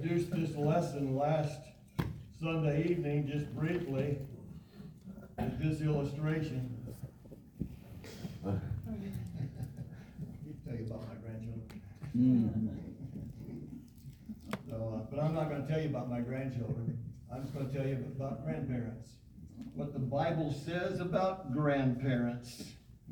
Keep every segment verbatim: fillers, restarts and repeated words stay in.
introduced this lesson last Sunday evening, just briefly, with this illustration. Let me tell you about my grandchildren. Mm-hmm. So, uh, but I'm not going to tell you about my grandchildren. I'm just going to tell you about grandparents. What the Bible says about grandparents.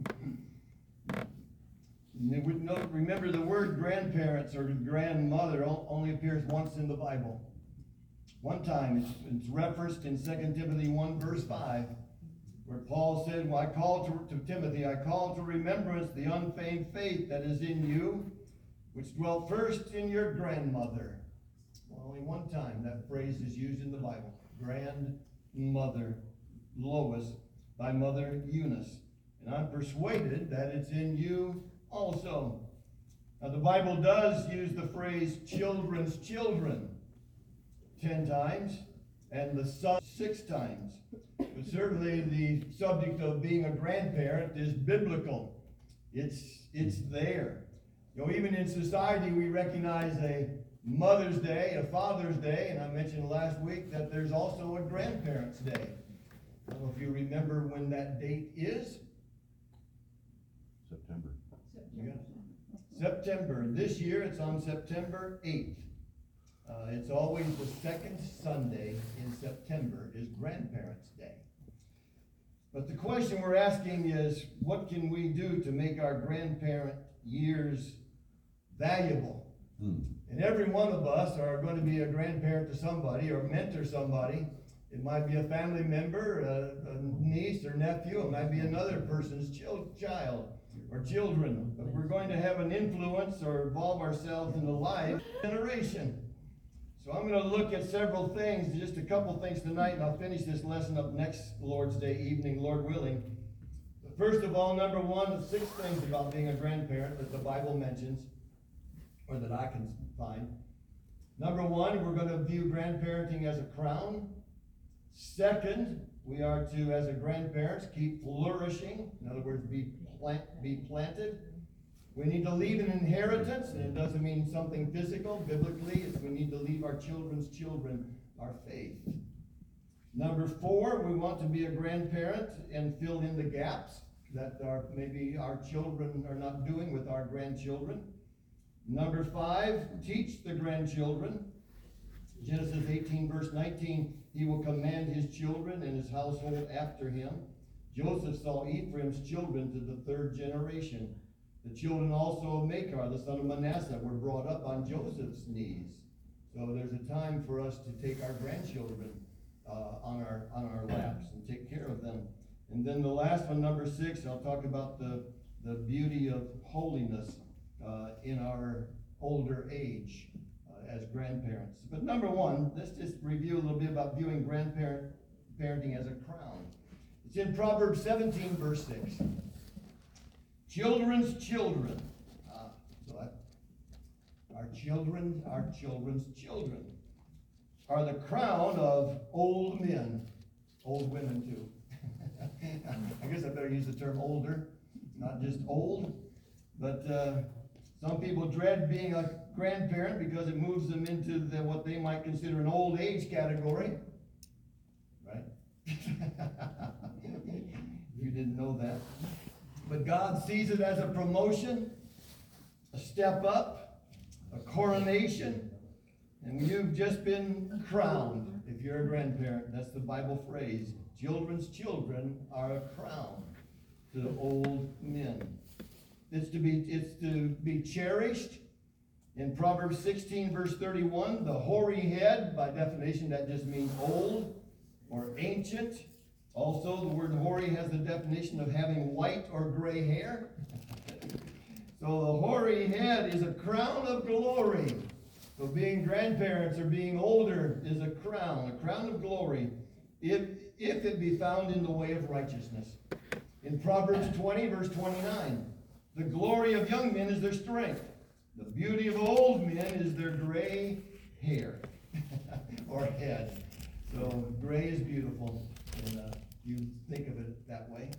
Remember, the word grandparents or grandmother only appears once in the Bible. One time, it's, it's referenced in Second Timothy one, verse five, where Paul said, well, I call to, to Timothy, I call to remembrance the unfeigned faith that is in you, which dwelt first in your grandmother. Well, only one time that phrase is used in the Bible. Grandmother Lois by Mother Eunice. And I'm persuaded that it's in you also. Now, the Bible does use the phrase children's children ten times and the son six times. But certainly the subject of being a grandparent is biblical. It's, it's there. You know, even in society, we recognize a Mother's Day, a Father's Day, and I mentioned last week that there's also a Grandparents' Day. I don't know if you remember when that date is. September. Yeah. September. This year it's on September eighth. Uh, it's always the second Sunday in September is Grandparents' Day. But the question we're asking is, what can we do to make our grandparent years valuable? Hmm. And every one of us are going to be a grandparent to somebody or mentor somebody. It might be a family member, a, a niece or nephew. It might be another person's child or children. But we're going to have an influence or involve ourselves in the life generation. So I'm going to look at several things, just a couple things tonight, and I'll finish this lesson up next Lord's Day evening, Lord willing. But first of all, number one, the six things about being a grandparent that the Bible mentions, or that I can find. Number one, we're going to view grandparenting as a crown. Second, we are to, as a grandparents, keep flourishing. In other words, be plant, be planted. We need to leave an inheritance, and it doesn't mean something physical. Biblically, it's we need to leave our children's children our faith. Number four, we want to be a grandparent and fill in the gaps that our, maybe our children are not doing with our grandchildren. Number five, teach the grandchildren. Genesis eighteen, verse nineteen, he will command his children and his household after him. Joseph saw Ephraim's children to the third generation. The children also of Machir, the son of Manasseh, were brought up on Joseph's knees. So there's a time for us to take our grandchildren uh, on our on our laps and take care of them. And then the last one, number six, I'll talk about the, the beauty of holiness uh, in our older age uh, as grandparents. But number one, let's just review a little bit about viewing grandparent parenting as a crown. It's in Proverbs seventeen, verse six. Children's children. Ah, so I, our children, our children's children are the crown of old men. Old women, too. I guess I better use the term older, not just old. But uh, some people dread being a grandparent because it moves them into the, what they might consider an old age category. Right? You didn't know that. But God sees it as a promotion, a step up, a coronation, and you've just been crowned if you're a grandparent. That's the Bible phrase. Children's children are a crown to old men. It's to be, it's to be cherished. In Proverbs sixteen, verse thirty-one, the hoary head, by definition, that just means old or ancient. Also, the word hoary has the definition of having white or gray hair. So the hoary head is a crown of glory. So being grandparents or being older is a crown, a crown of glory, if, if it be found in the way of righteousness. In Proverbs twenty, verse twenty-nine, the glory of young men is their strength. The beauty of old men is their gray hair or head. So gray is beautiful. And, uh, you think of it that way.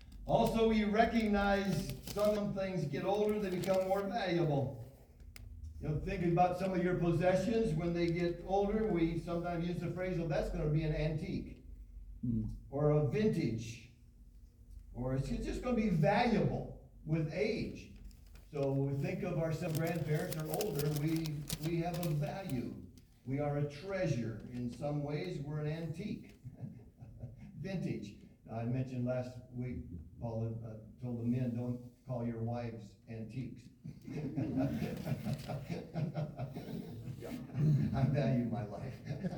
Also, we recognize some things get older, they become more valuable. You know, thinking about some of your possessions when they get older, we sometimes use the phrase, well, that's going to be an antique, mm. or a vintage, or it's just going to be valuable with age. So when we think of our some grandparents are older, we, we have a value. We are a treasure. In some ways, we're an antique. Vintage. Now, I mentioned last week, Paul uh, told the men, don't call your wives antiques. I value my life.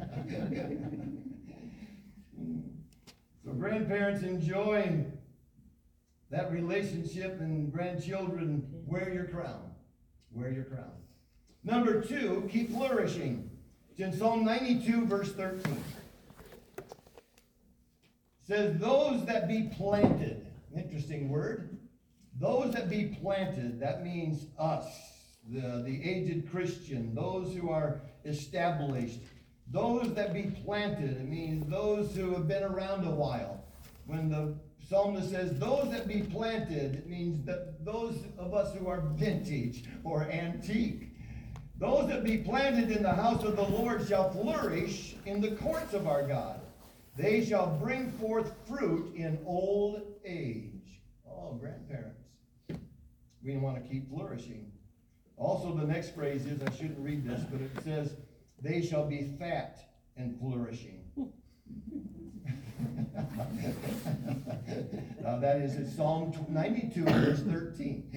So grandparents enjoying that relationship, and grandchildren, wear your crown. Wear your crown. Number two, keep flourishing. It's in Psalm ninety-two, verse thirteen. It says, those that be planted, interesting word, those that be planted, that means us, the, the aged Christian, those who are established. Those that be planted, it means those who have been around a while. When the psalmist says, those that be planted, it means that those of us who are vintage or antique. Those that be planted in the house of the Lord shall flourish in the courts of our God. They shall bring forth fruit in old age. Oh, grandparents. We want to keep flourishing. Also, the next phrase is, I shouldn't read this, but it says, they shall be fat and flourishing. Now that is in Psalm ninety-two, verse thirteen.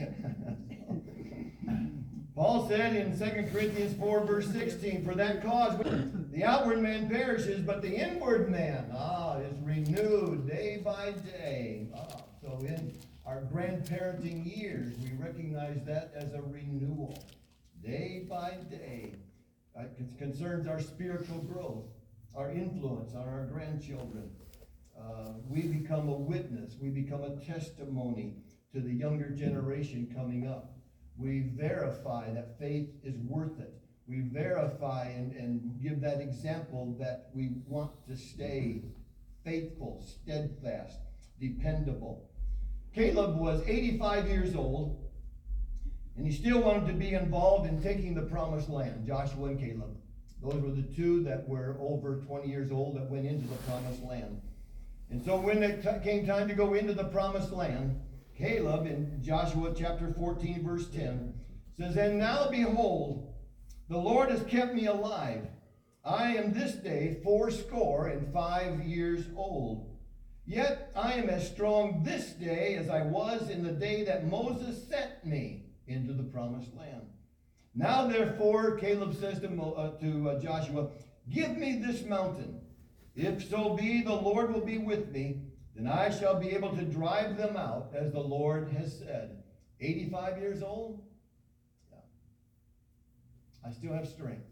Paul said in Second Corinthians four, verse sixteen, for that cause the outward man perishes, but the inward man, ah, is renewed day by day. Ah, so in our grandparenting years, we recognize that as a renewal, day by day. Uh, it concerns our spiritual growth, our influence on our grandchildren. Uh, we become a witness. We become a testimony to the younger generation coming up. We verify that faith is worth it. We verify and, and give that example that we want to stay faithful, steadfast, dependable. Caleb was eighty-five years old, and he still wanted to be involved in taking the promised land, Joshua and Caleb. Those were the two that were over twenty years old that went into the promised land. And so when it t- came time to go into the promised land, Caleb in Joshua chapter fourteen, verse ten, says, and now behold, the Lord has kept me alive. I am this day fourscore and five years old. Yet I am as strong this day as I was in the day that Moses sent me into the promised land. Now therefore, Caleb says to, Mo, uh, to uh, Joshua, give me this mountain. If so be the Lord will be with me, then I shall be able to drive them out, as the Lord has said. eighty-five years old? Yeah. I still have strength.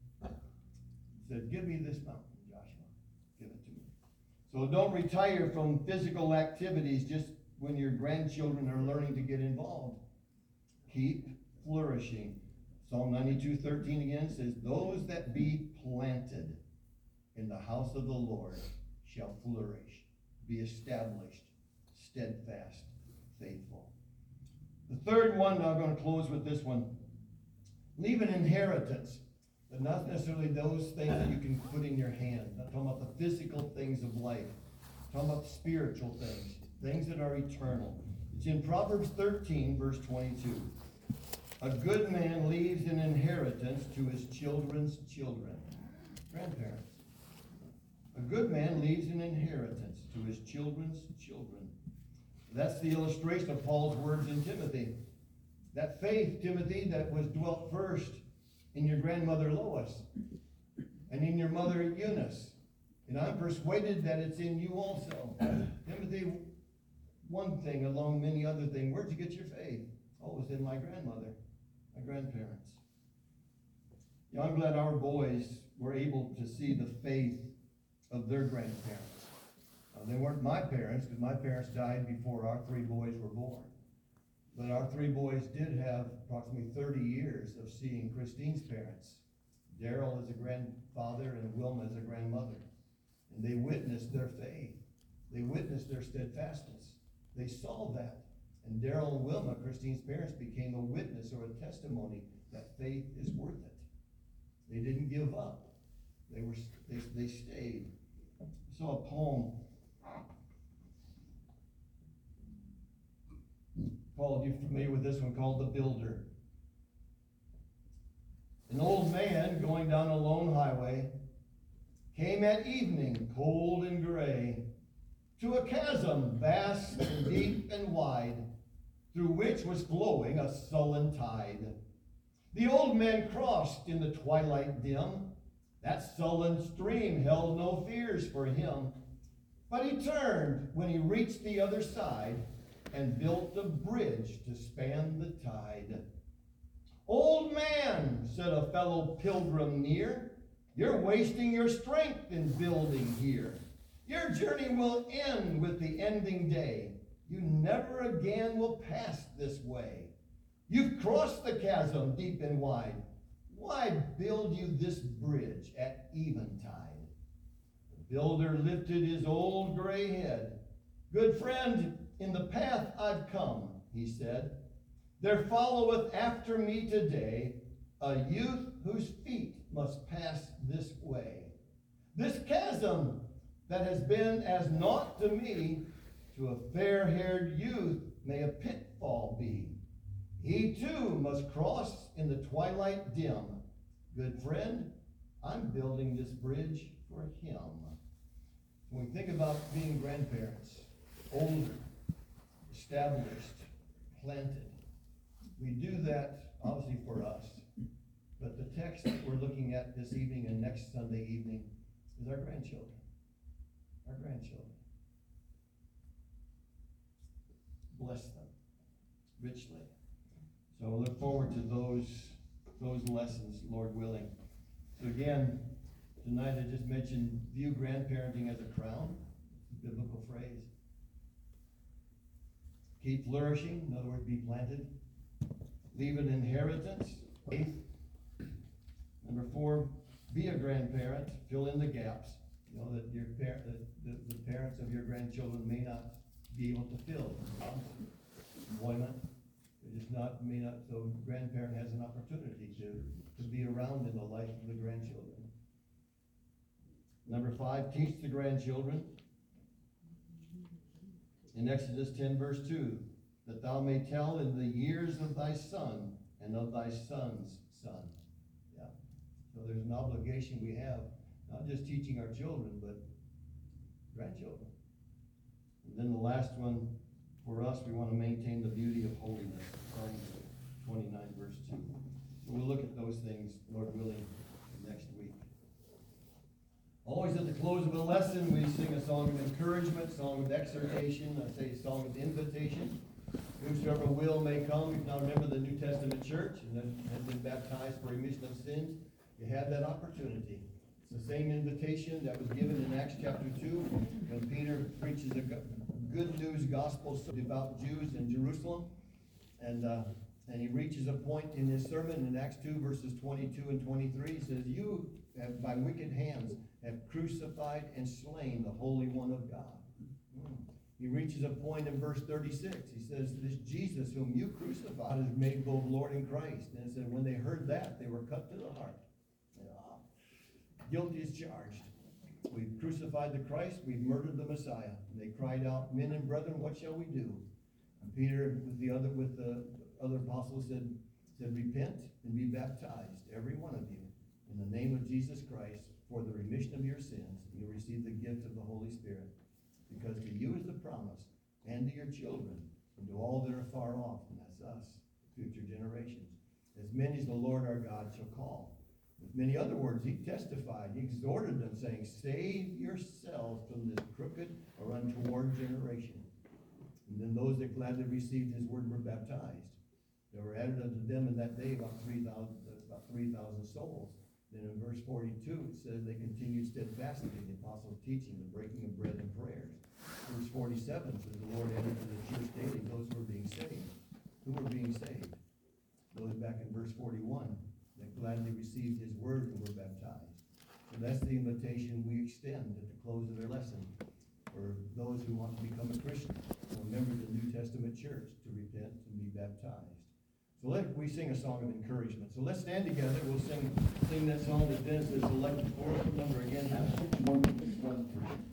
He said, give me this mountain, Joshua. Give it to me. So don't retire from physical activities just when your grandchildren are learning to get involved. Keep flourishing. Psalm ninety-two, thirteen again says, those that be planted in the house of the Lord shall flourish, be established, steadfast, faithful. The third one, I'm going to close with this one. Leave an inheritance, but not necessarily those things that you can put in your hand. I'm not talking about the physical things of life. I'm talking about the spiritual things, things that are eternal. It's in Proverbs thirteen, verse twenty-two. A good man leaves an inheritance to his children's children. Grandparents. A good man leaves an inheritance to his children's children. That's the illustration of Paul's words in Timothy. That faith, Timothy, that was dwelt first in your grandmother Lois and in your mother Eunice. And I'm persuaded that it's in you also. Timothy, one thing along many other things. Where'd you get your faith? Oh, it was in my grandmother, my grandparents. You know, I'm glad our boys were able to see the faith of their grandparents. Uh, they weren't my parents, because my parents died before our three boys were born. But our three boys did have approximately thirty years of seeing Christine's parents. Daryl as a grandfather and Wilma as a grandmother. And they witnessed their faith. They witnessed their steadfastness. They saw that. And Daryl and Wilma, Christine's parents, became a witness or a testimony that faith is worth it. They didn't give up. They were they, they stayed. I saw a poem called, you familiar with this one, called The Builder. An old man going down a lone highway came at evening, cold and gray, to a chasm vast and deep and wide, through which was flowing a sullen tide. The old man crossed in the twilight dim. That sullen stream held no fears for him. But he turned when he reached the other side and built a bridge to span the tide. Old man, said a fellow pilgrim near, you're wasting your strength in building here. Your journey will end with the ending day. You never again will pass this way. You've crossed the chasm deep and wide. Why build you this bridge at eventide? The builder lifted his old gray head. Good friend, in the path I've come, he said, there followeth after me today a youth whose feet must pass this way. This chasm that has been as naught to me, to a fair-haired youth may a pitfall be. He too must cross in the twilight dim. Good friend, I'm building this bridge for him. When we think about being grandparents, older, established, planted, we do that obviously for us. But the text that we're looking at this evening and next Sunday evening is our grandchildren. Our grandchildren. Bless them richly. So I look forward to those, those lessons, Lord willing. So again, tonight I just mentioned view grandparenting as a crown, biblical phrase. Keep flourishing, in other words, be planted. Leave an inheritance, faith. Number four, be a grandparent, fill in the gaps. You know, that your par- that the, the parents of your grandchildren may not be able to fill. Employment, it is not, may not, so grandparent has an opportunity to, to be around in the life of the grandchildren. Number five, teach the grandchildren. In Exodus ten verse two, that thou may tell in the years of thy son and of thy son's son. Yeah. So there's an obligation we have, not just teaching our children, but grandchildren. And then the last one, for us, we want to maintain the beauty of holiness. Psalm twenty-nine verse two. So we'll look at those things, Lord willing, next week. Always at the close of a lesson, we sing a song of encouragement, song of exhortation, I say a song of invitation. Whosoever will may come. If now remember the New Testament church and has been baptized for remission of sins, you have that opportunity. It's the same invitation that was given in Acts chapter two when Peter preaches a good news gospel to devout Jews in Jerusalem. And uh, and he reaches a point in his sermon in Acts two verses twenty-two and twenty-three. He says, you have by wicked hands have crucified and slain the Holy One of God. Mm. He reaches a point in verse thirty-six. He says, this Jesus whom you crucified is made both Lord and Christ. And it said, when they heard that, they were cut to the heart. And, uh, guilty is charged. We've crucified the Christ. We've murdered the Messiah. And they cried out, men and brethren, what shall we do? And Peter, with the other, with the other apostles, said, said, repent and be baptized, every one of you, in the name of Jesus Christ, for the remission of your sins. And you'll receive the gift of the Holy Spirit. Because to you is the promise, and to your children, and to all that are far off, and that's us, future generations. As many as the Lord our God shall call. With many other words, he testified, he exhorted them, saying, save yourselves from this crooked or untoward generation. And then those that gladly received his word were baptized. There were added unto them in that day about three thousand, about three thousand souls. Then in verse forty-two, it says they continued steadfastly in the apostles' teaching, the breaking of bread and prayers. Verse forty-seven says the Lord added to the church daily those who were being saved. Who were being saved? Those back in verse forty-one that gladly received his word and were baptized. So that's the invitation we extend at the close of their lesson for those who want to become a Christian, a member of the New Testament church, to repent and be baptized. So So let, we sing a song of encouragement. So let's stand together. We'll sing, sing that song that Dennis has selected for us. Number again, have sixty-one.